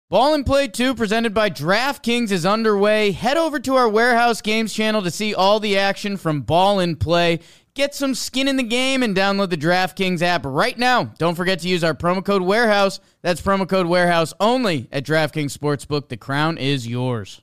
Ball and Play 2 presented by DraftKings is underway. Head over to our Warehouse Games channel to see all the action from Ball and Play. Get some skin in the game and download the DraftKings app right now. Don't forget to use our promo code Warehouse. That's promo code Warehouse only at DraftKings Sportsbook. The crown is yours.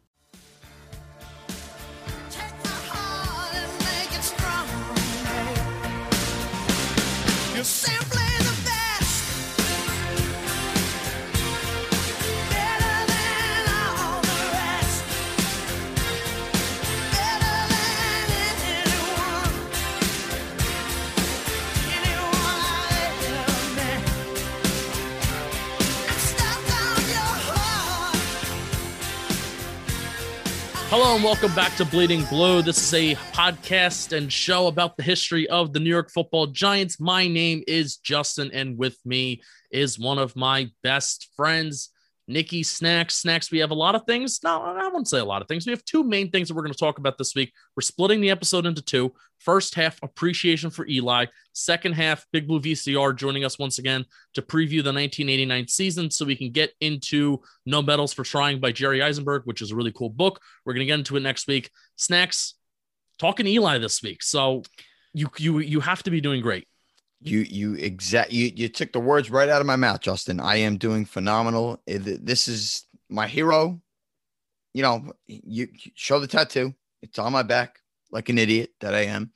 Hello and welcome back to Bleeding Blue. This is a podcast and show about the history of the New York Football Giants. My name is Justin, and with me is one of my best friends, Nikki Snacks. Snacks, we have a lot of things. No, I wouldn't say a lot of things. We have two main things that we're going to talk about this week. We're splitting the episode into two. First half, appreciation for Eli. Second half, Big Blue VCR joining us once again to preview the 1989 season so we can get into No Medals for Trying by Jerry Eisenberg, which is a really cool book. We're going to get into it next week. Snacks, talking Eli this week. So you have to be doing great. You took the words right out of my mouth, Justin. I am doing phenomenal. This is my hero. You know, you show the tattoo. It's on my back like an idiot that I am.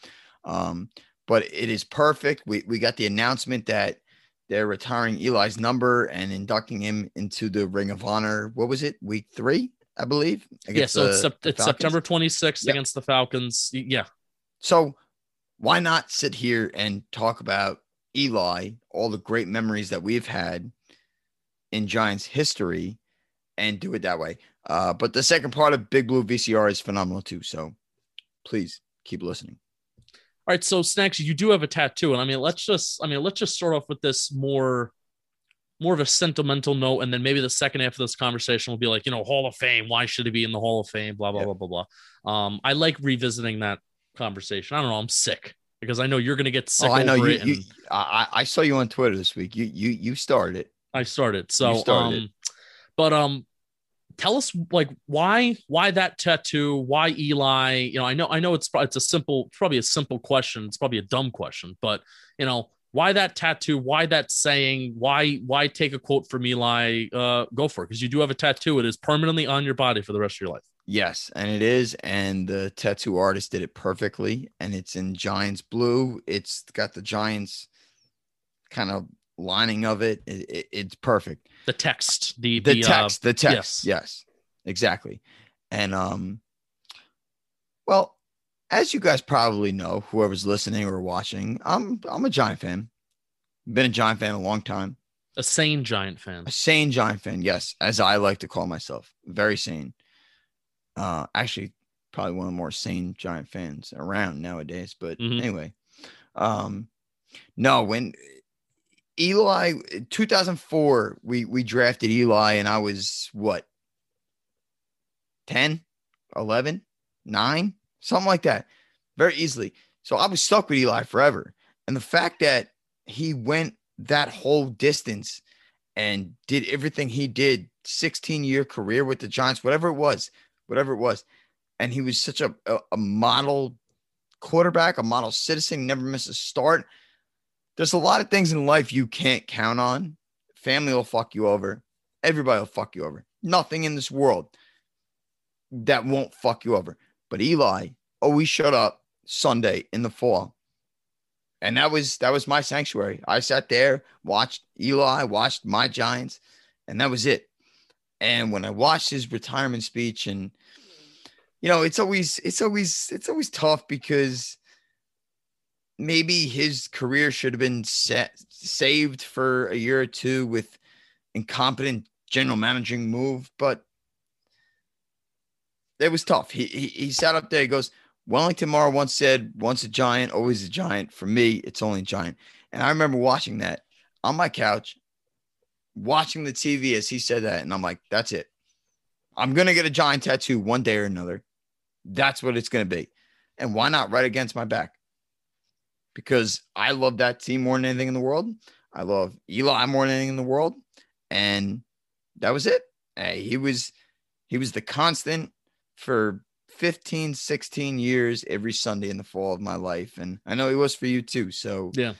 But it is perfect. We got the announcement that they're retiring Eli's number and inducting him into the Ring of Honor. What was it? Week 3, I believe. Yeah. So it's September 26th against the Falcons. Yeah. So why not sit here and talk about Eli, all the great memories that we've had in Giants history, and do it that way. But the second part of Big Blue VCR is phenomenal too. So please keep listening. All right. So Snacks, you do have a tattoo. And let's just start off with this more of a sentimental note. And then maybe the second half of this conversation will be like, Hall of Fame. Why should he be in the Hall of Fame? Blah, blah, blah, blah, blah. I like revisiting that conversation. I don't know. I'm sick because I know you're going to get sick. I know I saw you on Twitter this week. You started it. I started. So, tell us why that tattoo, why Eli, I know it's probably a simple question. It's probably a dumb question, but why that tattoo, why that saying, why take a quote from Eli, go for it. Cause you do have a tattoo. It is permanently on your body for the rest of your life. Yes, and it is, and the tattoo artist did it perfectly, and it's in Giants blue. It's got the Giants kind of lining of it. It's perfect. The text, the text. Yes, exactly. And well, as you guys probably know, whoever's listening or watching, I'm a Giant fan. Been a Giant fan a long time. A sane Giant fan. A sane Giant fan, yes, as I like to call myself. Very sane. Actually, probably one of the more sane Giant fans around nowadays. But anyway, no, when Eli, 2004, we drafted Eli, and I was what, 10, 11, 9, something like that, very easily. So I was stuck with Eli forever. And the fact that he went that whole distance and did everything he did, 16-year career with the Giants, whatever it was. And he was such a model quarterback, a model citizen, never missed a start. There's a lot of things in life you can't count on. Family will fuck you over. Everybody will fuck you over. Nothing in this world that won't fuck you over. But Eli always showed up Sunday in the fall. And that was my sanctuary. I sat there, watched Eli, watched my Giants, and that was it. And when I watched his retirement speech, and it's always tough because maybe his career should have been saved for a year or two with incompetent general managing move, but it was tough. He sat up there. He goes, Wellington Mara once said, "Once a Giant, always a Giant. For me, it's only Giant." And I remember watching that on my couch, watching the TV as he said that. And I'm like, that's it. I'm going to get a Giant tattoo one day or another. That's what it's going to be. And why not right against my back? Because I love that team more than anything in the world. I love Eli more than anything in the world. And that was it. Hey, he was the constant for 15, 16 years every Sunday in the fall of my life. And I know he was for you too. So Yeah.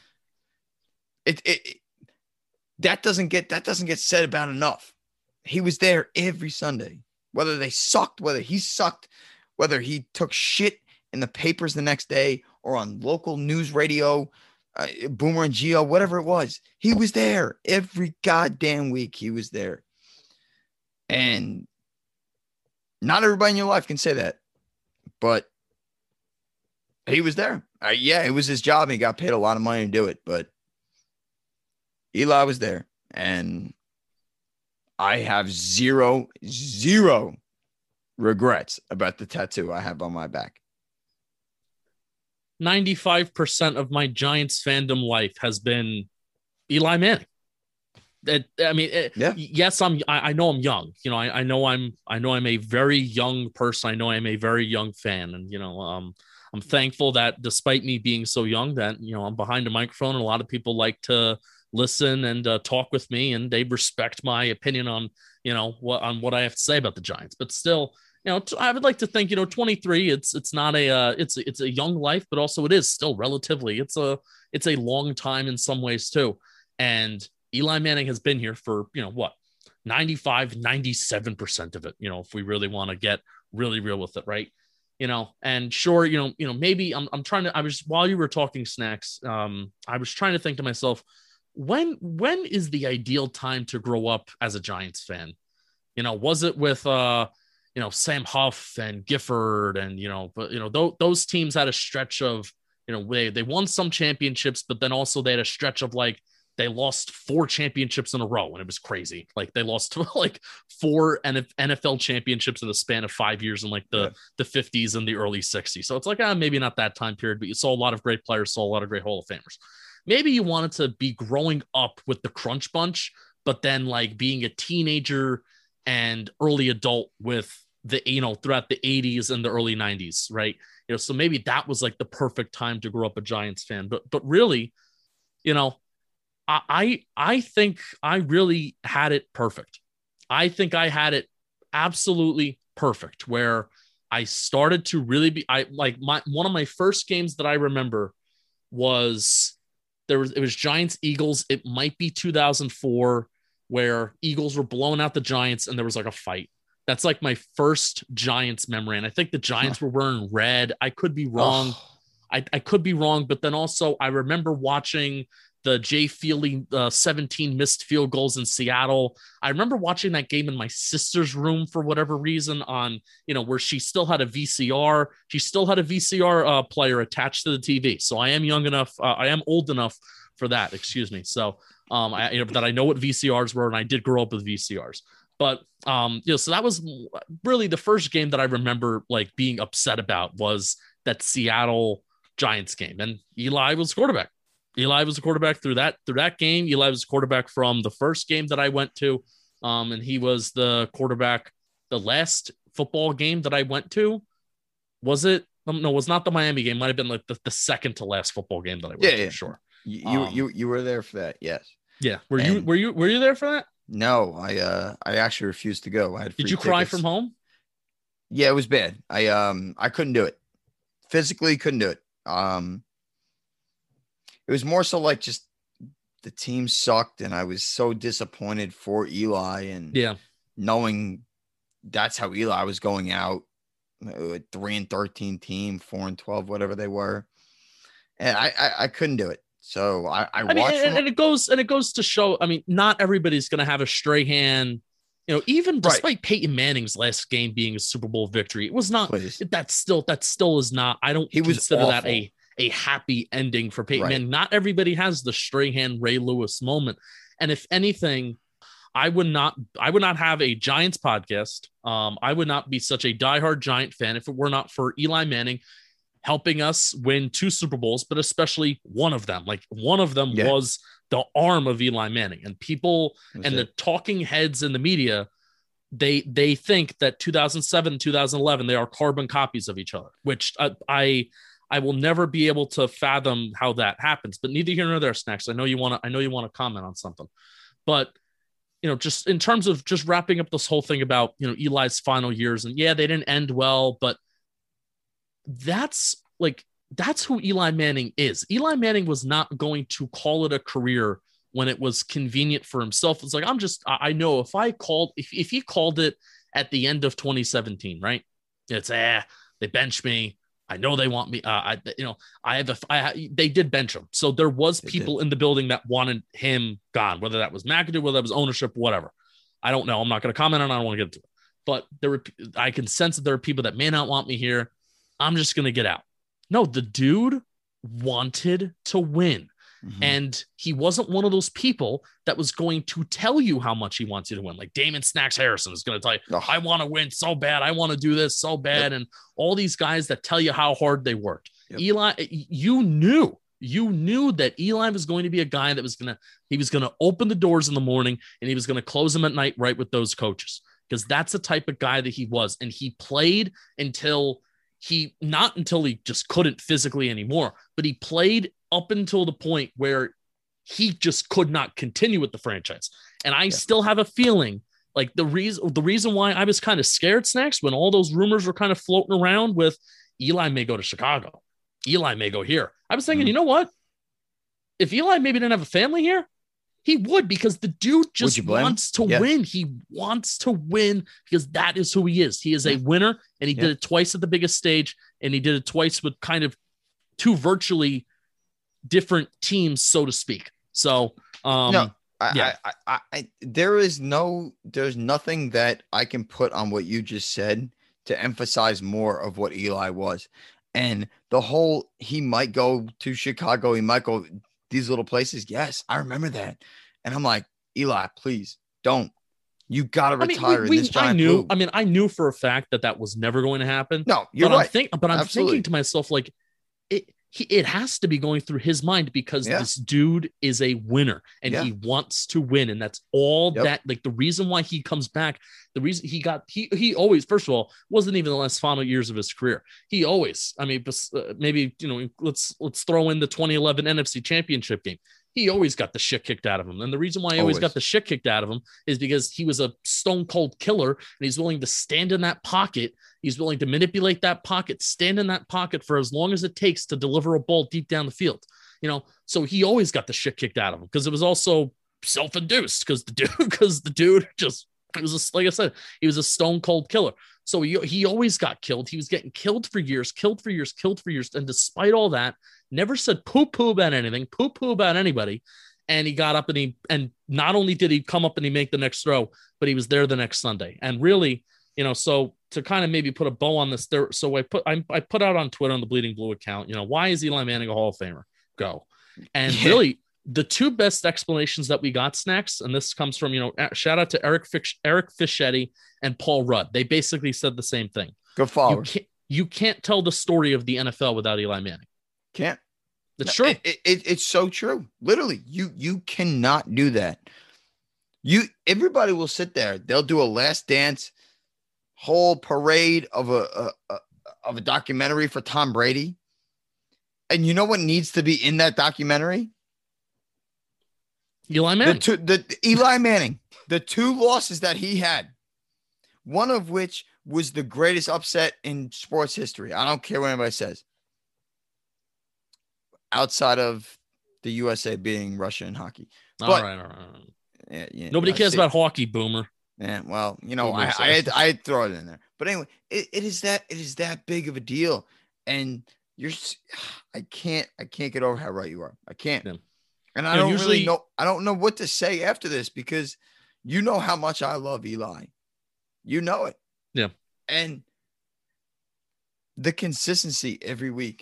That doesn't get said about enough. He was there every Sunday, whether they sucked, whether he sucked, whether he took shit in the papers the next day or on local news radio, Boomer and Geo, whatever it was. He was there every goddamn week. He was there. And not everybody in your life can say that, but he was there. Yeah, it was his job and he got paid a lot of money to do it, but Eli was there, and I have zero regrets about the tattoo I have on my back. 95% of my Giants fandom life has been Eli Manning. Yes, I know I'm young. You know, I know I'm a very young person. I know I'm a very young fan, and I'm thankful that despite me being so young, that I'm behind a microphone, and a lot of people like to listen and talk with me, and they respect my opinion on what I have to say about the Giants. But still, I would like to think 23. It's not it's a young life, but also it is still relatively it's a long time in some ways too. And Eli Manning has been here for 95, 97% of it. If we really want to get really real with it, right? And sure, maybe I'm trying to. While you were talking Snacks, I was trying to think to myself, when is the ideal time to grow up as a Giants fan? Was it with Sam Huff and Gifford and those teams had a stretch of they won some championships, but then also they had a stretch of like they lost 4 championships in a row, and it was crazy. Like they lost like 4 NFL championships in the span of 5 years in like the 50s and the early 60s. So it's like maybe not that time period, but you saw a lot of great players, saw a lot of great Hall of Famers. Maybe you wanted to be growing up with the Crunch Bunch, but then like being a teenager and early adult with the, throughout the 80s and the early 90s, right? So maybe that was like the perfect time to grow up a Giants fan. But really, I think I really had it perfect. I think I had it absolutely perfect, where I started to really be, one of my first games that I remember was it was Giants Eagles. It might be 2004, where Eagles were blowing out the Giants and there was like a fight. That's like my first Giants memory. And I think the Giants were wearing red. I could be wrong. I could be wrong. But then also I remember watching the Jay Feely 17 missed field goals in Seattle. I remember watching that game in my sister's room for whatever reason on, where she still had a VCR. She still had a VCR player attached to the TV. So I am young enough. I am old enough for that. Excuse me. So that I know what VCRs were, and I did grow up with VCRs. But so that was really the first game that I remember like being upset about, was that Seattle Giants game, and Eli was quarterback. Eli was a quarterback through that game. Eli was a quarterback from the first game that I went to. And he was the quarterback the last football game that I went to. Was it? No, it was not the Miami game. It might have been like the second to last football game that I went to. Yeah. Sure. You were there for that. Yes. Yeah. Were you there for that? No, I actually refused to go. I had free Did you cry from home? Yeah, it was bad. I couldn't do it. Physically couldn't do it. It was more so like just the team sucked, and I was so disappointed for Eli, and knowing that's how Eli was going out, 3-13 team, 4-12, whatever they were, and I couldn't do it. So I watched, and it goes to show. I mean, not everybody's going to have a Strahan. Even despite Peyton Manning's last game being a Super Bowl victory, it was not. That still is not. I don't consider that a happy ending for Peyton Manning. Not everybody has the Strahan Ray Lewis moment. And if anything, I would not have a Giants podcast. I would not be such a diehard Giant fan if it were not for Eli Manning helping us win 2 Super Bowls, but especially one of them. Like one of them was the arm of Eli Manning, and people and the talking heads in the media, they think that 2007 and 2011, they are carbon copies of each other, which I will never be able to fathom how that happens. But neither here nor there, Snacks. I know you want to comment on something, but just in terms of just wrapping up this whole thing about, Eli's final years, and yeah, they didn't end well, but that's who Eli Manning is. Eli Manning was not going to call it a career when it was convenient for himself. It's like, I know if he called it at the end of 2017, right? It's, they benched me. I know they want me. They did bench him. So there was people in the building that wanted him gone, whether that was McAdoo, whether that was ownership, whatever. I don't know. I'm not going to comment on it. I don't want to get into it. But I can sense that there are people that may not want me here. I'm just going to get out. No, the dude wanted to win. Mm-hmm. And he wasn't one of those people that was going to tell you how much he wants you to win. Like Damon Snacks Harrison is going to tell you, I want to win so bad. I want to do this so bad. Yep. And all these guys that tell you how hard they worked. Yep. Eli, you knew that Eli was going to be a guy that he was going to open the doors in the morning and he was going to close them at night, right, with those coaches, because that's the type of guy that he was. And he played until he just couldn't physically anymore, but he played up until the point where he just could not continue with the franchise. And I still have a feeling like the reason why I was kind of scared, Snacks, when all those rumors were kind of floating around with Eli may go to Chicago, Eli may go here. I was thinking, you know what? If Eli maybe didn't have a family here, he would, because the dude just wants to win. He wants to win because that is who he is. He is a winner, and he did it twice at the biggest stage, and he did it twice with kind of two virtually different teams, so to speak. So, there's nothing that I can put on what you just said to emphasize more of what Eli was. And the whole, he might go to Chicago, he might go these little places. Yes, I remember that. And I'm like, Eli, please don't. You got to retire in this giant blue. I knew for a fact that was never going to happen. No, you're right. I'm thinking to myself, like, it has to be going through his mind, because this dude is a winner and he wants to win. And that's all that, like, the reason why he comes back, the reason he always, first of all, wasn't even the last final years of his career. He always, maybe, let's throw in the 2011 NFC Championship game. He always got the shit kicked out of him. And the reason why he always got the shit kicked out of him is because he was a stone cold killer, and he's willing to stand in that pocket. He's willing to manipulate that pocket, stand in that pocket for as long as it takes to deliver a ball deep down the field. So he always got the shit kicked out of him, because it was also self-induced, because the dude just, it was like I said, he was a stone cold killer. So he always got killed. He was getting killed for years. And despite all that, never said poo-poo about anything, poo-poo about anybody. And he got up and not only did he come up and he make the next throw, but he was there the next Sunday. And really, so to kind of maybe put a bow on this there. So I put out on Twitter on the Bleeding Blue account, why is Eli Manning a Hall of Famer? Go. And really, the two best explanations that we got, Snacks, and this comes from, shout out to Eric Fischetti and Paul Rudd. They basically said the same thing. Good follow. You can't tell the story of the NFL without Eli Manning. Can't. It's true. It's so true. Literally, you cannot do that. Everybody will sit there. They'll do a Last Dance whole parade of a documentary for Tom Brady. And you know what needs to be in that documentary? Eli Manning. Eli Manning. The two losses that he had, one of which was the greatest upset in sports history. I don't care what anybody says. Outside of the USA being Russia in hockey. But, all right. Yeah, nobody cares about hockey, Boomer. Yeah, well, I throw it in there. But anyway, it is that big of a deal. And I can't get over how right you are. I can't. Yeah. And I don't really know. I don't know what to say after this, because you know how much I love Eli. You know it. Yeah. And the consistency every week.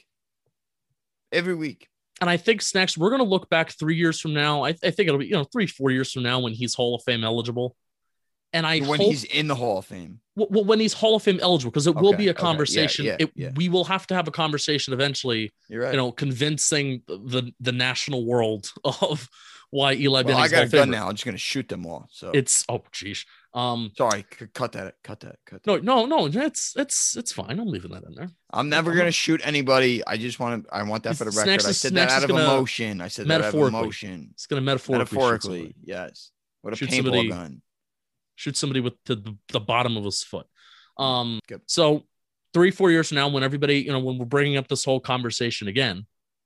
And I think, Snacks, we're going to look back 3 years from now. I think it'll be, 3-4 years from now when he's Hall of Fame eligible. And he's in the Hall of Fame. Well, when he's Hall of Fame eligible, because it will be a conversation. We will have to have a conversation eventually. You're right. Convincing the national world of why Eli Manning. I got a gun now. I'm just going to shoot them all. So geez. Sorry, cut that. No, it's fine. I'm leaving that in there. I'm never going to shoot anybody. I want that for the record. I said that out of emotion. It's going to metaphorically. Yes. with a shoot paintball gun. Shoot somebody with the bottom of his foot. Good. So 3-4 years from now, when everybody, when we're bringing up this whole conversation again,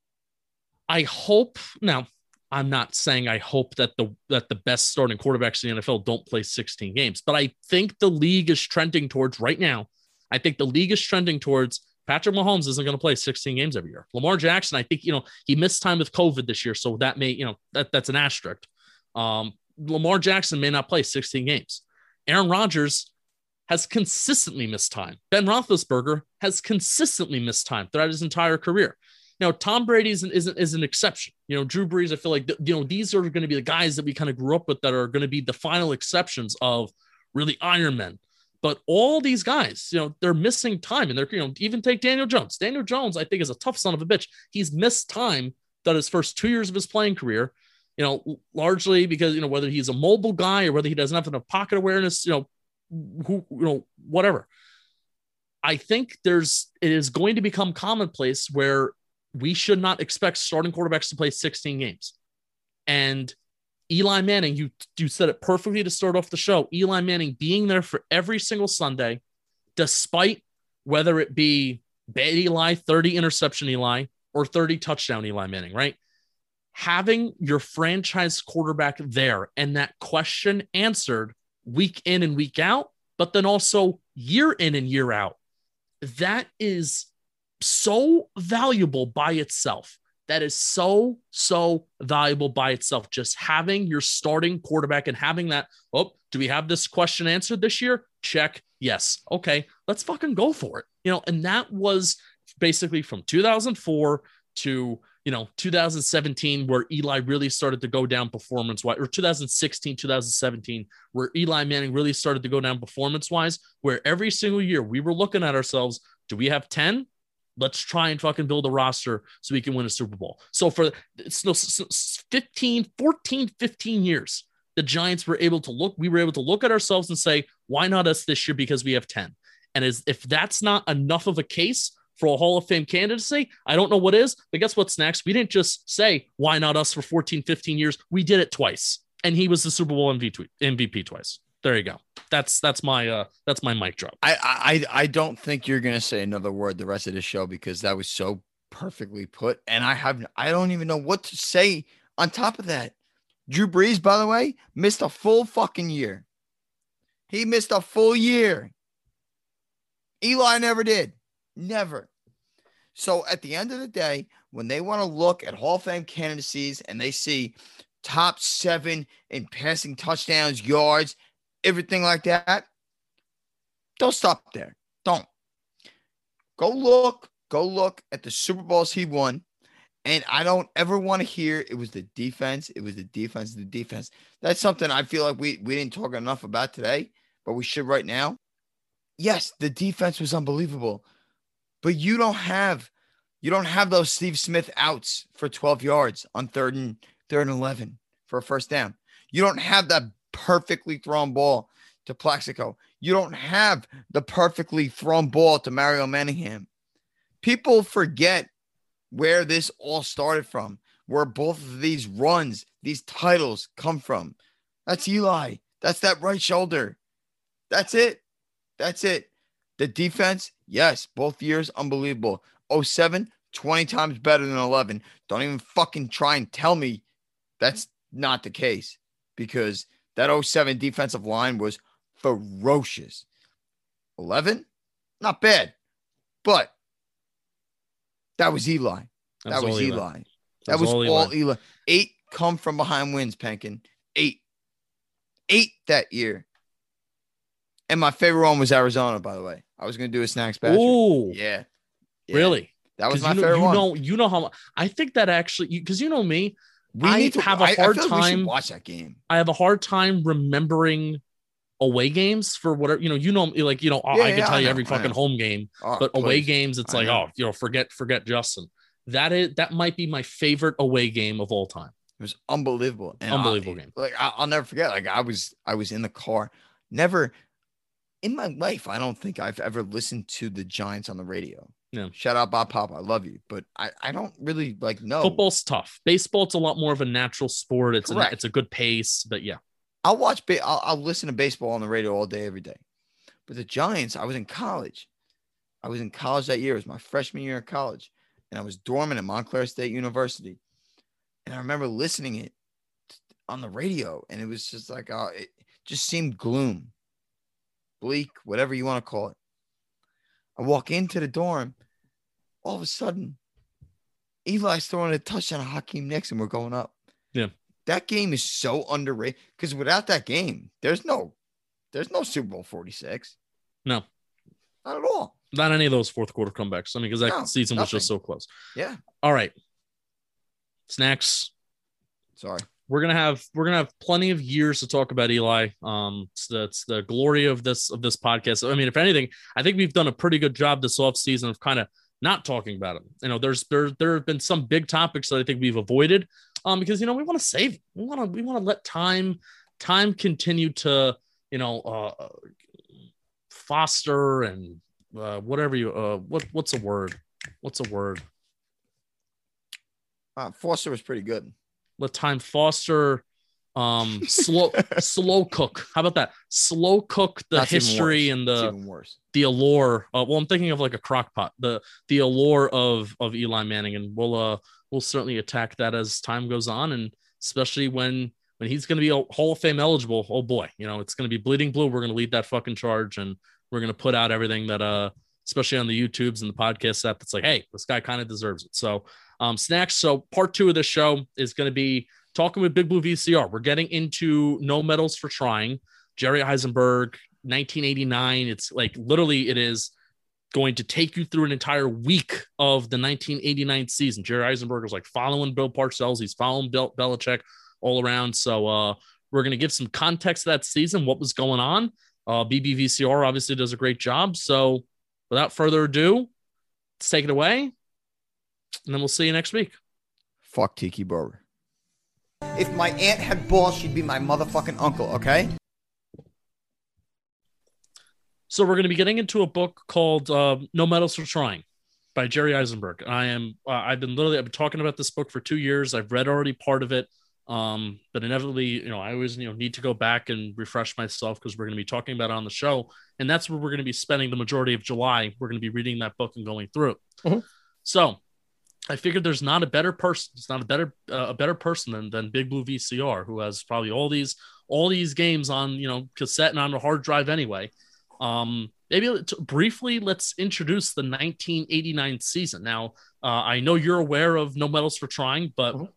I hope now. I'm not saying I hope that the best starting quarterbacks in the NFL don't play 16 games, but I think the league is trending towards right now. I think the league is trending towards Patrick Mahomes isn't going to play 16 games every year. Lamar Jackson, I think, he missed time with COVID this year, so that may, that's an asterisk. Lamar Jackson may not play 16 games. Aaron Rodgers has consistently missed time. Ben Roethlisberger has consistently missed time throughout his entire career. Now, Tom Brady is an exception. Drew Brees, I feel like, these are going to be the guys that we kind of grew up with that are going to be the final exceptions of really Iron Men. But all these guys, they're missing time. And they're, even take Daniel Jones. Daniel Jones, I think, is a tough son of a bitch. He's missed time that his first 2 years of his playing career, largely because, whether he's a mobile guy or whether he doesn't have enough pocket awareness, whatever. I think it is going to become commonplace where we should not expect starting quarterbacks to play 16 games. And Eli Manning, you said it perfectly to start off the show. Eli Manning being there for every single Sunday, despite whether it be bad Eli, 30 interception Eli, or 30 touchdown Eli Manning, right? Having your franchise quarterback there and that question answered week in and week out, but then also year in and year out, that is so valuable by itself. That is so valuable by itself. Just having your starting quarterback and having that, do we have this question answered this year? Check. Yes. Okay. Let's fucking go for it. And that was basically from 2004 to, 2017, where Eli really started to go down performance-wise, or 2016, 2017, where Eli Manning really started to go down performance-wise, where every single year we were looking at ourselves, do we have 10? Let's try and fucking build a roster so we can win a Super Bowl. So for 15 years, the Giants were able to look at ourselves and say, why not us this year? Because we have 10. And if that's not enough of a case for a Hall of Fame candidacy, I don't know what is, but guess what's next? We didn't just say, why not us for 14, 15 years? We did it twice. And he was the Super Bowl MVP twice. There you go. That's my mic drop. I don't think you're gonna say another word the rest of the show because that was so perfectly put, and I don't even know what to say on top of that. Drew Brees, by the way, missed a full fucking year. He missed a full year. Eli never did. Never. So at the end of the day, when they want to look at Hall of Fame candidacies and they see top 7 in passing touchdowns, yards, everything like that, don't stop there. Don't. Go look at the Super Bowls he won. And I don't ever want to hear it was the defense. It was the defense, the defense. That's something I feel like we didn't talk enough about today, but we should right now. Yes, the defense was unbelievable, but you don't have those Steve Smith outs for 12 yards on third and 11 for a first down. You don't have that perfectly thrown ball to Plaxico. You don't have the perfectly thrown ball to Mario Manningham. People forget where this all started from, where both of these runs, these titles come from. That's Eli. That's that right shoulder. That's it. That's it. The defense, yes, both years, unbelievable. 07, 20 times better than 11. Don't even fucking try and tell me that's not the case, because that 07 defensive line was ferocious. 11, not bad, but that was Eli. That was Eli. That was all Eli. 8 come from behind wins, Penkin. 8 that year. And my favorite one was Arizona, by the way. I was going to do a Snacks Badger. Oh, yeah. Really? That was my favorite one. You know how I think that actually, because you know me, I feel like we should watch that game. I have a hard time remembering away games for whatever, I can tell you every fucking home game, but away games, it's like, forget Justin. That might be my favorite away game of all time. It was unbelievable. And unbelievable game. Like I'll never forget. Like I was in the car. Never in my life, I don't think I've ever listened to the Giants on the radio. Yeah. Shout out Bob Papa. I love you. But I don't really know. Football's tough. Baseball, it's a lot more of a natural sport. It's a good pace, but yeah. I'll listen to baseball on the radio all day, every day. But the Giants, I was in college. That year. It was my freshman year of college. And I was dorming at Montclair State University. And I remember listening it on the radio. And it was just like, it just seemed gloom, bleak, whatever you want to call it. I walk into the dorm. All of a sudden, Eli's throwing a touchdown to Hakeem Nicks, and we're going up. Yeah. That game is so underrated because without that game, there's no Super Bowl 46. No. Not at all. Not any of those fourth quarter comebacks. I mean, because that season was just so close. Yeah. All right. Snacks. Sorry. We're gonna have plenty of years to talk about Eli. It's the glory of this podcast. I mean, if anything, I think we've done a pretty good job this offseason of kind of not talking about him. You know, there have been some big topics that I think we've avoided because we want to save. We want to let time continue to foster and whatever you what's a word? Foster was pretty good. Let time foster, slow cook. How about that? Slow cook the history and the allure. Well, I'm thinking of like a crock pot, the allure of Eli Manning, and we'll certainly attack that as time goes on, and especially when he's going to be Hall of Fame eligible. Oh boy, it's going to be bleeding blue. We're going to lead that fucking charge, and we're going to put out everything that especially on the YouTubes and the podcast app, that's like, hey, this guy kind of deserves it. So Snacks. So part 2 of the show is going to be talking with Big Blue VCR. We're getting into No Medals for Trying, Jerry Eisenberg, 1989. It's like literally it is going to take you through an entire week of the 1989 season. Jerry Eisenberg was like following Bill Parcells. He's following Belichick all around. So we're going to give some context to that season, what was going on. BBVCR obviously does a great job. So without further ado, let's take it away. And then we'll see you next week. Fuck Tiki Barber. If my aunt had balls, she'd be my motherfucking uncle, okay? So we're going to be getting into a book called No Medals for Trying by Jerry Eisenberg. I've been talking about this book for 2 years. I've read already part of it. But inevitably, I always, need to go back and refresh myself because we're going to be talking about it on the show. And that's where we're going to be spending the majority of July. We're going to be reading that book and going through it. Mm-hmm. So I figured there's not a better person. It's not a better person than Big Blue VCR, who has probably all these games on, cassette and on a hard drive anyway. Maybe briefly, let's introduce the 1989 season. Now, I know you're aware of No Medals for Trying, but mm-hmm.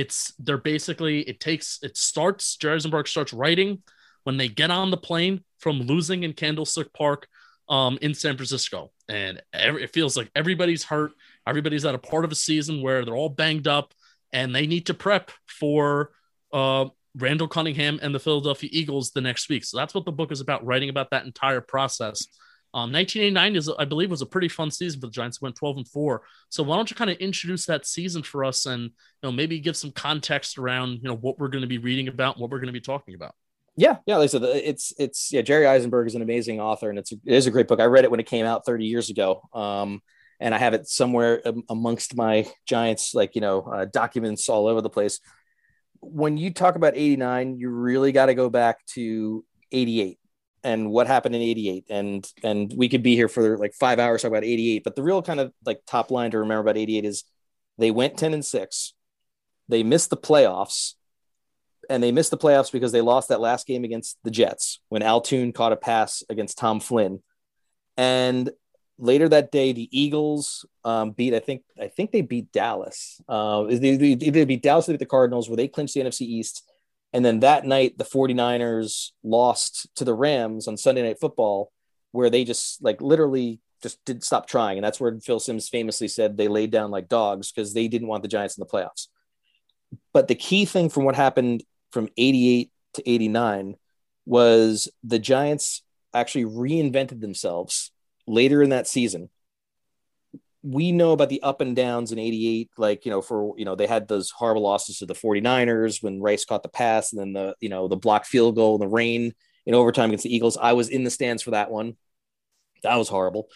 Jerry Eisenberg starts writing when they get on the plane from losing in Candlestick Park in San Francisco. And it feels like everybody's hurt. Everybody's at a part of a season where they're all banged up and they need to prep for Randall Cunningham and the Philadelphia Eagles the next week. So that's what the book is about, writing about that entire process. 1989 I believe was a pretty fun season for the Giants. Went 12-4. So why don't you kind of introduce that season for us and maybe give some context around what we're going to be reading about, what we're going to be talking about. Yeah. Like I said, it's Jerry Eisenberg is an amazing author, and it is a great book. I read it when it came out 30 years ago, and I have it somewhere amongst my Giants documents all over the place. When you talk about 89, you really got to go back to 88. And what happened in 88, and we could be here for like 5 hours talking about 88. But the real kind of like top line to remember about 88 is they went 10-6. They missed the playoffs, and they missed the playoffs because they lost that last game against the Jets when Al Toon caught a pass against Tom Flynn. And later that day, the Eagles beat, I think they beat Dallas. They beat Dallas, they beat the Cardinals, where they clinched the NFC East. And then that night, the 49ers lost to the Rams on Sunday Night Football, where they just literally just didn't stop trying. And that's where Phil Simms famously said they laid down like dogs because they didn't want the Giants in the playoffs. But the key thing from what happened from 88 to 89 was the Giants actually reinvented themselves later in that season. We know about the up and downs in 88, they had those horrible losses to the 49ers when Rice caught the pass, and then the blocked field goal in the rain in overtime against the Eagles. I was in the stands for that one. That was horrible.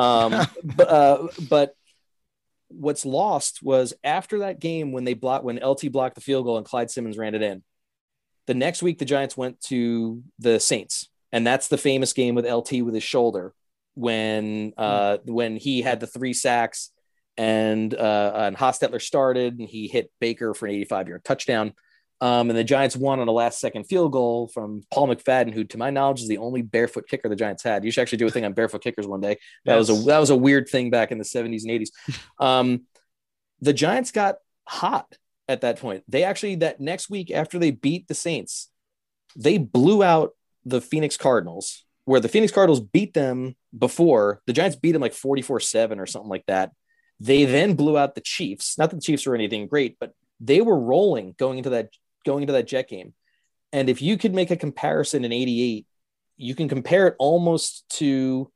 But what's lost was after that game when LT blocked the field goal and Clyde Simmons ran it in, The next week, the Giants went to the Saints, and that's the famous game with LT with his shoulder when he had the 3 sacks and Hostetler started and he hit Baker for an 85-yard touchdown. And the Giants won on a last-second field goal from Paul McFadden, who, to my knowledge, is the only barefoot kicker the Giants had. You should actually do a thing on barefoot kickers one day. That was a weird thing back in the 70s and 80s. The Giants got hot at that point. They actually, that next week after they beat the Saints, they blew out the Phoenix Cardinals, where the Phoenix Cardinals beat them before. The Giants beat them like 44-7 or something like that. They then blew out the Chiefs. Not that the Chiefs were anything great, but they were rolling going into that Jet game. And if you could make a comparison in 88, you can compare it almost to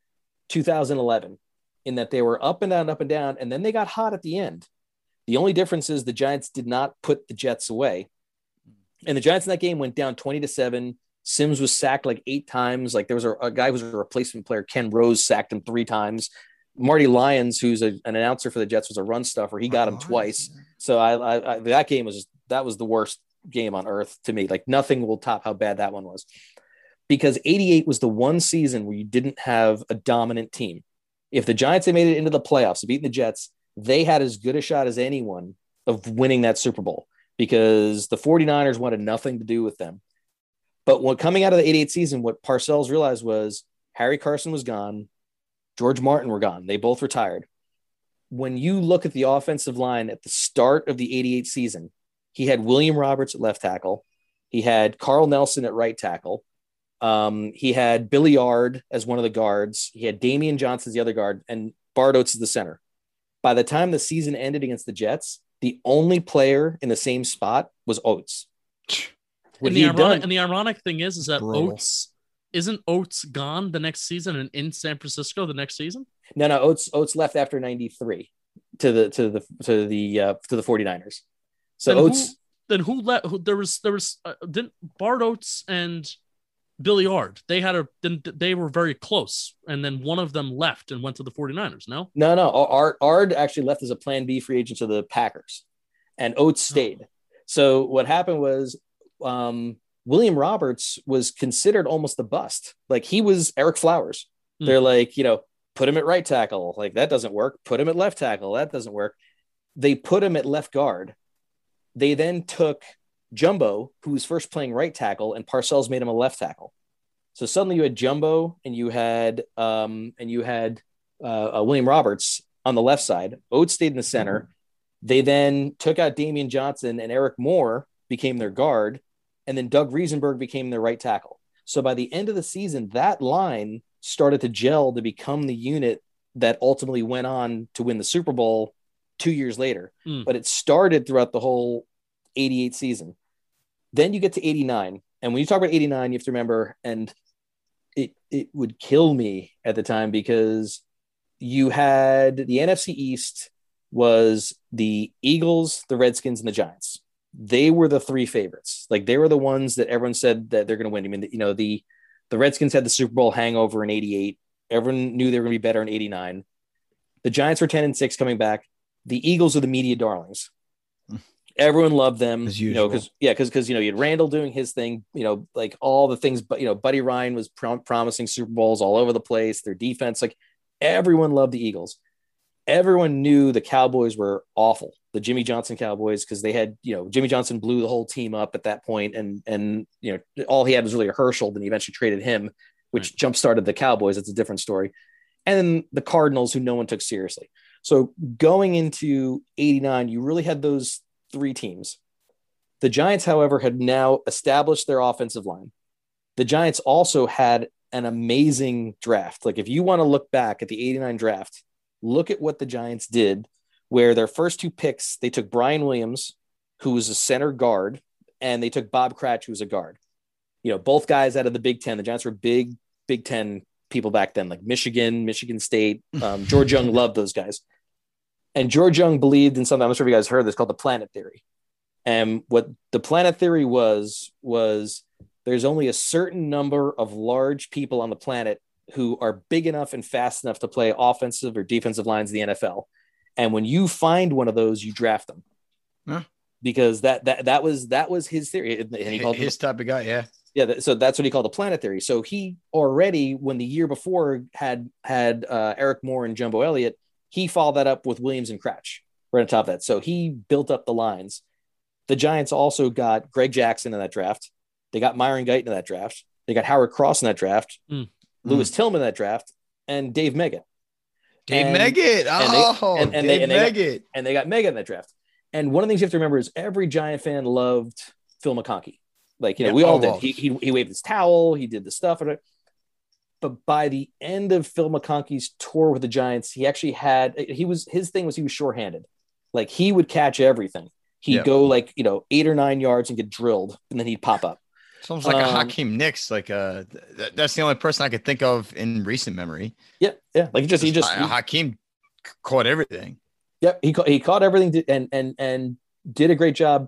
2011 in that they were up and down, and then they got hot at the end. The only difference is the Giants did not put the Jets away. And the Giants in that game went down 20-7. Sims was sacked like 8 times. Like there was a guy who was a replacement player, Ken Rose, sacked him 3 times. Marty Lyons, who's an announcer for the Jets, was a run stuffer. He got him twice. So that game was the worst game on earth to me. Like nothing will top how bad that one was, because 88 was the one season where you didn't have a dominant team. If the Giants had made it into the playoffs, beating the Jets, they had as good a shot as anyone of winning that Super Bowl, because the 49ers wanted nothing to do with them. But when coming out of the 88 season, what Parcells realized was Harry Carson was gone. George Martin were gone. They both retired. When you look at the offensive line at the start of the 88 season, he had William Roberts at left tackle. He had Carl Nelson at right tackle. He had Billy Ard as one of the guards. He had Damian Johnson as the other guard, and Bart Oates as the center. By the time the season ended against the Jets, the only player in the same spot was Oates. And the ironic thing is that Oates gone the next season and in San Francisco the next season? No, Oates left after 93 to the 49ers. So then who left? There was didn't Bart Oates and Billy Ard, they were very close, and then one of them left and went to the 49ers. No. Ard actually left as a plan B free agent to the Packers, and Oates stayed. So what happened was William Roberts was considered almost a bust. Like he was Eric Flowers. They're like, put him at right tackle. Like that doesn't work. Put him at left tackle. That doesn't work. They put him at left guard. They then took Jumbo, who was first playing right tackle, and Parcells made him a left tackle. So suddenly you had Jumbo and you had William Roberts on the left side. Oates stayed in the center. They then took out Damian Johnson, and Eric Moore became their guard, and then Doug Riesenberg became their right tackle. So by the end of the season, that line started to gel to become the unit that ultimately went on to win the Super Bowl 2 years later. But it started throughout the whole 88 season. Then you get to 89. And when you talk about 89, you have to remember, and it would kill me at the time, because you had the NFC East was the Eagles, the Redskins, and the Giants. They were the 3 favorites. Like they were the ones that everyone said that they're going to win. I mean, the Redskins had the Super Bowl hangover in 88. Everyone knew they were going to be better in 89. The Giants were 10-6 coming back. The Eagles are the media darlings. Everyone loved them, because you had Randall doing his thing, like all the things, but Buddy Ryan was promising Super Bowls all over the place. Their defense, like everyone loved the Eagles. Everyone knew the Cowboys were awful, the Jimmy Johnson Cowboys, because they had, Jimmy Johnson blew the whole team up at that point, and all he had was really a Herschel. Then he eventually traded him, which jump started the Cowboys. It's a different story. And then the Cardinals, who no one took seriously. So going into 89, you really had those 3 teams. The Giants, however, had now established their offensive line. The Giants also had an amazing draft. Like if you want to look back at the 89 draft, look at what the Giants did, where their first 2 picks, they took Brian Williams, who was a center guard, and they took Bob Cratch, who was a guard. Both guys out of the Big Ten. The Giants were big Big Ten people back then, like Michigan State. George Young loved those guys. And George Young believed in something, I'm not sure if you guys heard this, called the planet theory. And what the planet theory was there's only a certain number of large people on the planet who are big enough and fast enough to play offensive or defensive lines in the NFL. And when you find one of those, you draft them. because that was his theory, and he called his type of guy. Yeah. Yeah, so that's what he called the planet theory. So he already, when the year before had Eric Moore and Jumbo Elliott, he followed that up with Williams and Cratch right on top of that. So he built up the lines. The Giants also got Greg Jackson in that draft. They got Myron Guyton in that draft. They got Howard Cross in that draft, Lewis Tillman in that draft, and Dave Meggett. Dave Meggett. And they got Meggett in that draft. And one of the things you have to remember is every Giant fan loved Phil McConkey. Like, we all did. He waved his towel. He did the stuff. But by the end of Phil McConkey's tour with the Giants, he actually his thing was he was shorthanded. Like, he would catch everything. He'd go 8 or 9 yards and get drilled, and then he'd pop up. Sounds like a Hakeem Nicks. Like that's the only person I could think of in recent memory. Yeah. Like Hakeem caught everything. Yep, he caught everything and did a great job.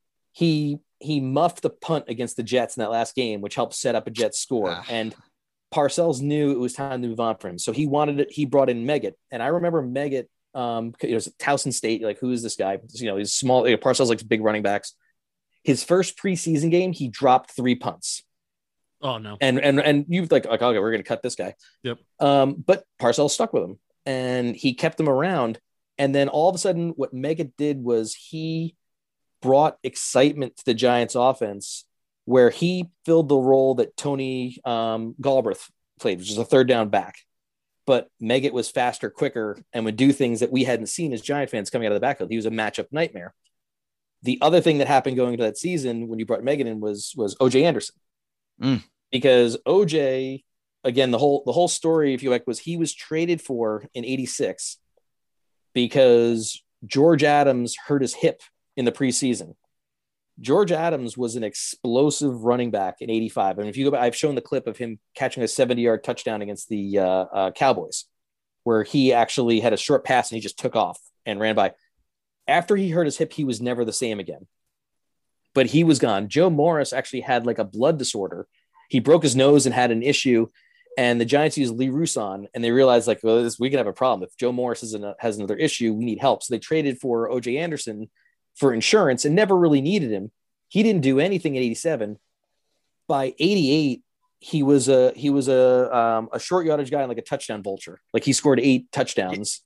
He muffed the punt against the Jets in that last game, which helped set up a Jets score. And Parcells knew it was time to move on for him. So he brought in Meggett. And I remember Meggett, it was Towson State. Like, who is this guy? He's small. Parcells likes big running backs. His first preseason game, he dropped 3 punts. Oh, no. And you like, okay, we're going to cut this guy. Yep. But Parcells stuck with him and he kept him around. And then all of a sudden what Meggett did was he brought excitement to the Giants offense, where he filled the role that Tony Galbraith played, which is a third down back. But Meggett was faster, quicker, and would do things that we hadn't seen as Giant fans coming out of the backfield. He was a matchup nightmare. The other thing that happened going into that season when you brought Meggett in was OJ Anderson. Because OJ, again, the whole story, if you like, was he was traded for in '86 because George Adams hurt his hip in the preseason. George Adams was an explosive running back in '85. And if you go back, I've shown the clip of him catching a 70-yard touchdown against the Cowboys, where he actually had a short pass and he just took off and ran by. After he hurt his hip, he was never the same again. But he was gone. Joe Morris actually had like a blood disorder. He broke his nose and had an issue. And the Giants used Lee Rousson, and they realized, like, well, we can have a problem. If Joe Morris has another issue, we need help. So they traded for OJ Anderson for insurance and never really needed him. He didn't do anything in '87. By '88, he was a short yardage guy and like a touchdown vulture. Like, he scored 8 touchdowns.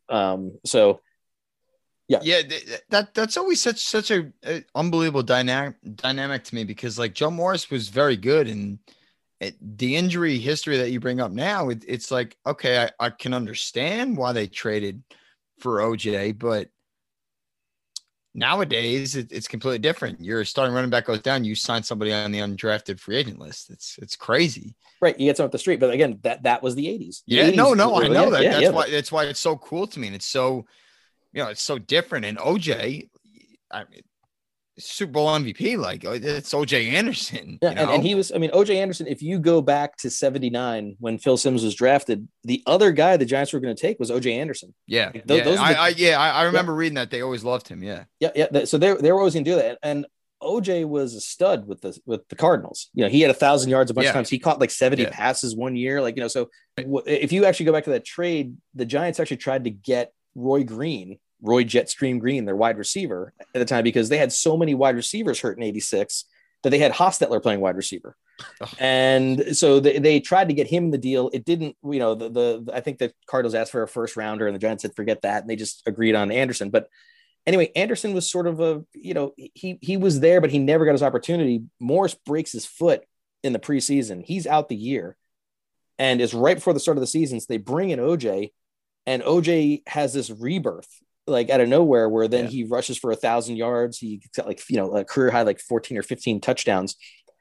That's always such a unbelievable dynamic to me, because like Joe Morris was very good, and the injury history that you bring up now, it's like, okay, I can understand why they traded for OJ, but nowadays it's completely different. Your starting running back goes down, you sign somebody on the undrafted free agent list. It's crazy, right? You get someone off the street, but again, that was the '80s. I know that. That's why it's so cool to me, and it's so, it's so different. And OJ, I mean, Super Bowl MVP, like, it's OJ Anderson. Yeah, and he was, OJ Anderson, if you go back to '79 when Phil Simms was drafted, the other guy the Giants were going to take was OJ Anderson. Yeah. I remember reading that. They always loved him. Yeah. Yeah. So they were always going to do that. And OJ was a stud with the Cardinals. He had 1,000 yards a bunch of times. He caught like 70 passes one year. Like, so if you actually go back to that trade, the Giants actually tried to get Roy Jetstream Green, their wide receiver at the time, because they had so many wide receivers hurt in '86 that they had Hostetler playing wide receiver. And so they tried to get him the deal. It didn't, I think the Cardinals asked for a first rounder and the Giants said, forget that. And they just agreed on Anderson. But anyway, Anderson was sort of he was there, but he never got his opportunity. Morris breaks his foot in the preseason. He's out the year, and it's right before the start of the season. So they bring in OJ, and OJ has this rebirth, like out of nowhere, where then he rushes for 1,000 yards. He got a career high, like 14 or 15 touchdowns.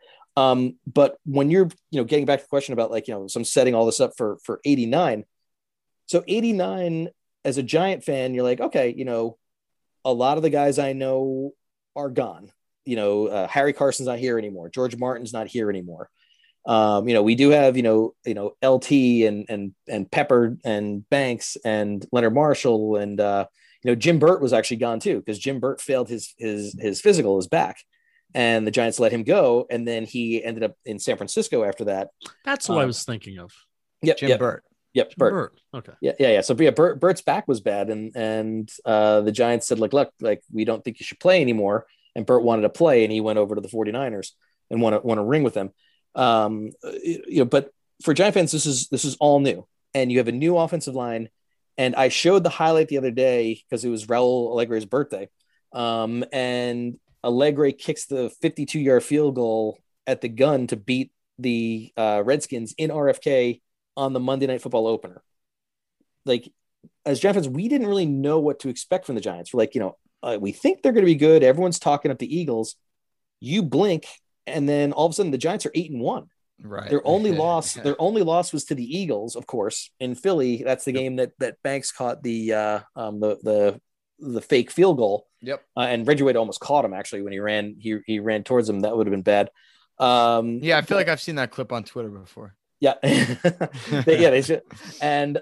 But when you're, getting back to the question about so I'm setting all this up for '89. So '89, as a Giant fan, you're like, okay, a lot of the guys I know are gone. Harry Carson's not here anymore. George Martin's not here anymore. We do have, LT and Pepper and Banks and Leonard Marshall and, Jim Burt was actually gone too, because Jim Burt failed his physical, his back, and the Giants let him go. And then he ended up in San Francisco after that. That's what I was thinking of. Jim Burt. Yep. Burt. Okay. Yeah. So Burt's back was bad. And the Giants said, look, we don't think you should play anymore. and Burt wanted to play, and he went over to the 49ers and won a ring with them. But for Giant fans, this is all new, and you have a new offensive line. And I showed the highlight the other day because it was Raul Allegre's birthday, and Allegre kicks the 52-yard field goal at the gun to beat the Redskins in RFK on the Monday Night Football opener. Like, as Giant fans, we didn't really know what to expect from the Giants. We're like, we think they're going to be good. Everyone's talking up the Eagles. You blink, and then all of a sudden the Giants are 8-1. Right. Their only loss was to the Eagles, of course, in Philly. That's the game that Banks caught the fake field goal. Yep. And Reggie Wade almost caught him actually when he ran towards him. That would have been bad. I feel like I've seen that clip on Twitter before. Yeah. They should. And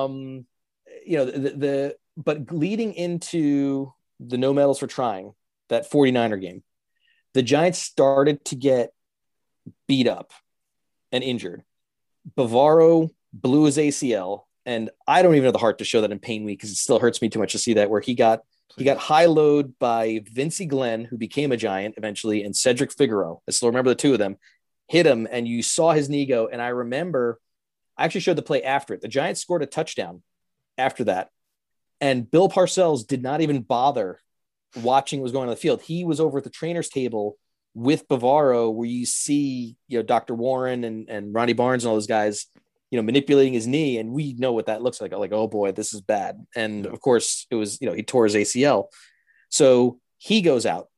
but leading into the no medals for trying, that 49er game, the Giants started to get beat up and injured. Bavaro blew his ACL, and I don't even have the heart to show that in Pain Week because it still hurts me too much to see that, where he got high load by Vincey Glenn, who became a Giant eventually, and Cedric Figueroa. I still remember the two of them hit him, and you saw his knee go. And I remember I actually showed the play after it. The Giants scored a touchdown after that, and Bill Parcells did not even bother watching what was going on the field. He was over at the trainer's table with Bavaro, where you see, Dr. Warren and Ronnie Barnes and all those guys, manipulating his knee. And we know what that looks like. Like, oh boy, this is bad. And of course it was, he tore his ACL. So he goes out.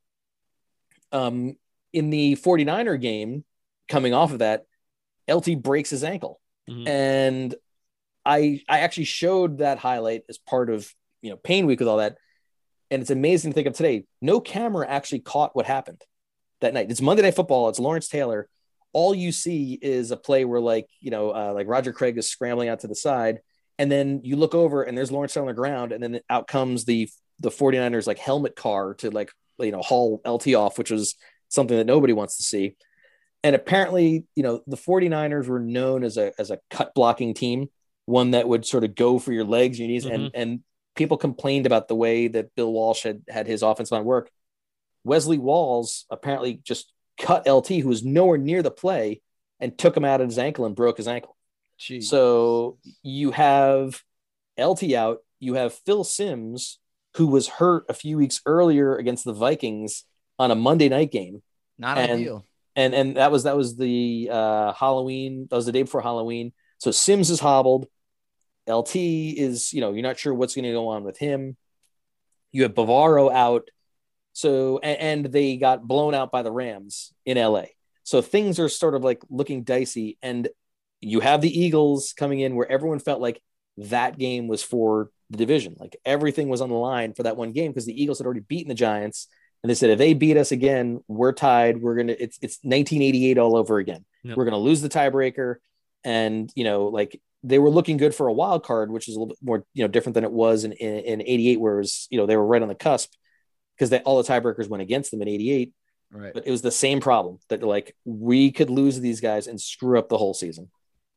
In the 49er game, coming off of that, LT breaks his ankle. Mm-hmm. And I actually showed that highlight as part of, Pain Week with all that. And it's amazing to think of today. No camera actually caught what happened that night. It's Monday Night Football. It's Lawrence Taylor. All you see is a play where like Roger Craig is scrambling out to the side. And then you look over and there's Lawrence Taylor on the ground. And then out comes the 49ers like helmet car to haul LT off, which was something that nobody wants to see. And apparently, the 49ers were known as a cut blocking team, one that would sort of go for your legs, your knees. Mm-hmm. And people complained about the way that Bill Walsh had his offensive line work. Wesley Walls apparently just cut LT, who was nowhere near the play, and took him out of his ankle and broke his ankle. Jeez. So you have LT out. You have Phil Simms, who was hurt a few weeks earlier against the Vikings on a Monday night game. Not ideal. And that was the Halloween. That was the day before Halloween. So Simms is hobbled. LT is, you're not sure what's going to go on with him. You have Bavaro out. So, and they got blown out by the Rams in LA. So things are sort of like looking dicey. And you have the Eagles coming in where everyone felt like that game was for the division. Like everything was on the line for that one game because the Eagles had already beaten the Giants. And they said, if they beat us again, we're tied. It's 1988 all over again. Yep. We're going to lose the tiebreaker. And, they were looking good for a wild card, which is a little bit more, different than it was in 88, where it was, they were right on the cusp because all the tiebreakers went against them in 88. Right. But it was the same problem that we could lose these guys and screw up the whole season.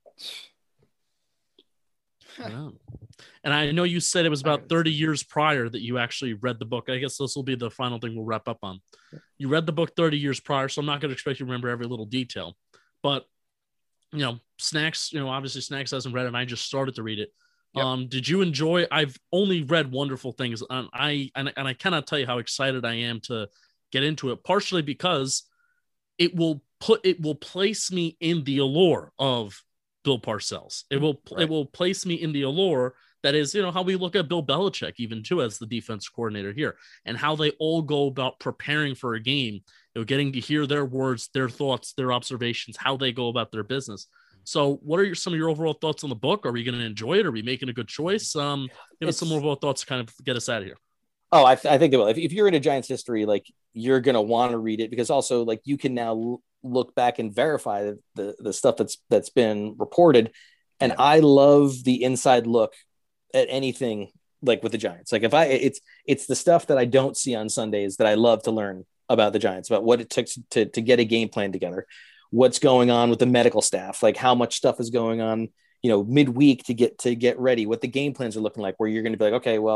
Yeah. And I know you said it was about 30 years prior that you actually read the book. I guess this will be the final thing we'll wrap up on. You read the book 30 years prior, so I'm not going to expect you to remember every little detail. But, Snacks, obviously Snacks hasn't read it, and I just started to read it. Yep. Did you enjoy? I've only read wonderful things, and I cannot tell you how excited I am to get into it, partially because it will place me in the allure of Bill Parcells. It will place me in the allure that is, how we look at Bill Belichick even too as the defense coordinator here, and how they all go about preparing for a game, getting to hear their words, their thoughts, their observations, how they go about their business. So what are some of your overall thoughts on the book? Are we going to enjoy it? Are we making a good choice? Give us some overall thoughts to kind of get us out of here. Oh, I think they will. If you're into Giants history, you're going to want to read it because also you can now look back and verify the stuff that's been reported. And I love the inside look at anything with the Giants. It's the stuff that I don't see on Sundays that I love to learn about the Giants, about what it took to get a game plan together, what's going on with the medical staff, how much stuff is going on, midweek to get ready, what the game plans are looking like, where you're going to be like, okay, well,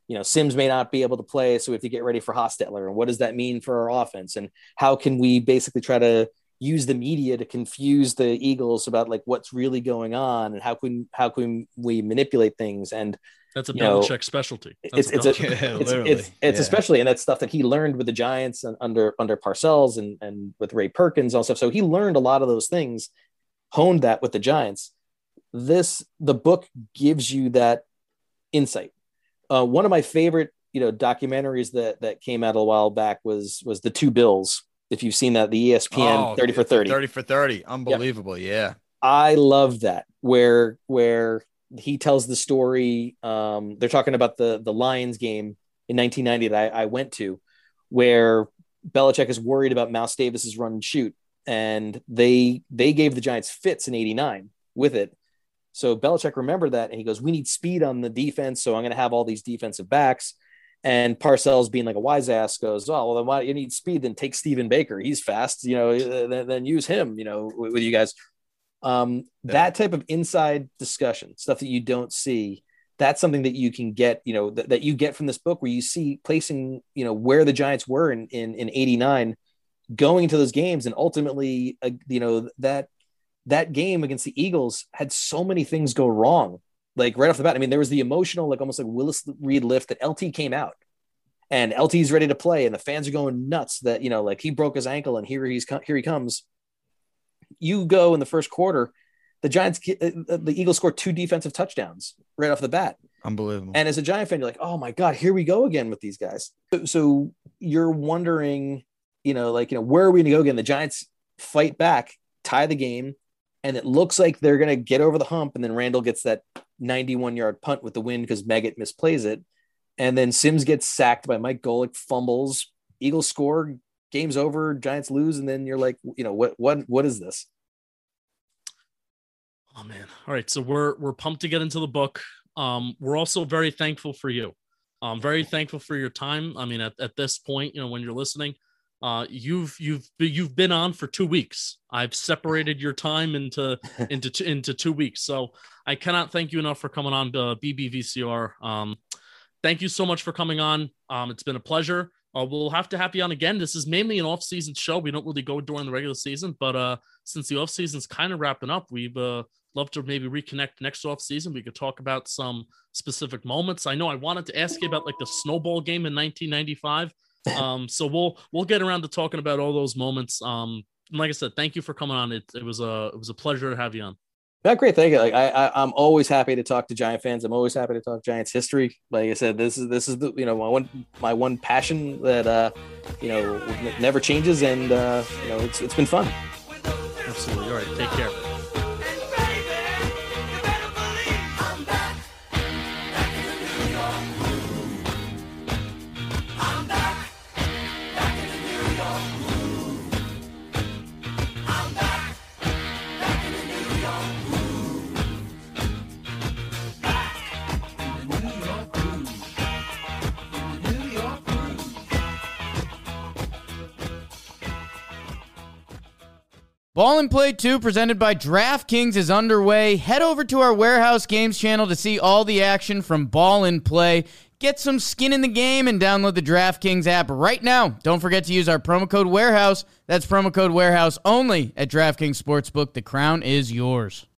Sims may not be able to play, so we have to get ready for Hostetler. And what does that mean for our offense? And how can we basically try to use the media to confuse the Eagles about like what's really going on, and how can we manipulate things? And that's a Belichick specialty. It's especially, and that's stuff that he learned with the Giants and under Parcells and with Ray Perkins and stuff. So he learned a lot of those things, honed that with the Giants. The book gives you that insight. One of my favorite, documentaries that came out a while back was The Two Bills. If you've seen that, the ESPN 30 for 30. 30 for 30. Unbelievable. Yeah. I love that where he tells the story. They're talking about the Lions game in 1990 that I went to, where Belichick is worried about Mouse Davis's run and shoot. And they gave the Giants fits in 89 with it. So Belichick remembered that, and he goes, we need speed on the defense, so I'm going to have all these defensive backs. And Parcells, being like a wise ass, goes, oh, well, then why you need speed? Then take Stephen Baker. He's fast, then use him, with you guys. That type of inside discussion, stuff that you don't see, that's something that you can get, that you get from this book, where you see placing, where the Giants were in 89, going into those games. And ultimately, that game against the Eagles had so many things go wrong. Like right off the bat, I mean, there was the emotional, like almost like Willis Reed lift that LT came out, and LT's ready to play, and the fans are going nuts that, like he broke his ankle and here he comes. You go in the first quarter, the Eagles scored 2 defensive touchdowns right off the bat. Unbelievable. And as a Giant fan, you're like, oh my God, here we go again with these guys. So you're wondering, where are we going to go again? The Giants fight back, tie the game, and it looks like they're going to get over the hump. And then Randall gets that 91-yard punt with the win because Meggett misplays it. And then Sims gets sacked by Mike Golick, fumbles, Eagles score, game's over, Giants lose. And then you're like, what is this? Oh man. All right. So we're pumped to get into the book. We're also very thankful for you. Very thankful for your time. I mean, at this point, when you're listening, you've been on for 2 weeks. I've separated your time into 2 weeks. So I cannot thank you enough for coming on to BBVCR. Thank you so much for coming on. It's been a pleasure. We'll have to have you on again. This is mainly an off-season show. We don't really go during the regular season, but since the off-season's kind of wrapping up, we'd love to maybe reconnect next off-season. We could talk about some specific moments. I know I wanted to ask you about like the snowball game in 1995. So we'll get around to talking about all those moments. Like I said, thank you for coming on. It was a pleasure to have you on. Yeah, great. Thank you. Like I'm always happy to talk to Giant fans. I'm always happy to talk Giants history. Like I said, this is the my one passion that never changes, and it's been fun. Absolutely. All right, take care. Ball and Play 2, presented by DraftKings, is underway. Head over to our Warehouse Games channel to see all the action from Ball and Play. Get some skin in the game and download the DraftKings app right now. Don't forget to use our promo code Warehouse. That's promo code Warehouse only at DraftKings Sportsbook. The crown is yours.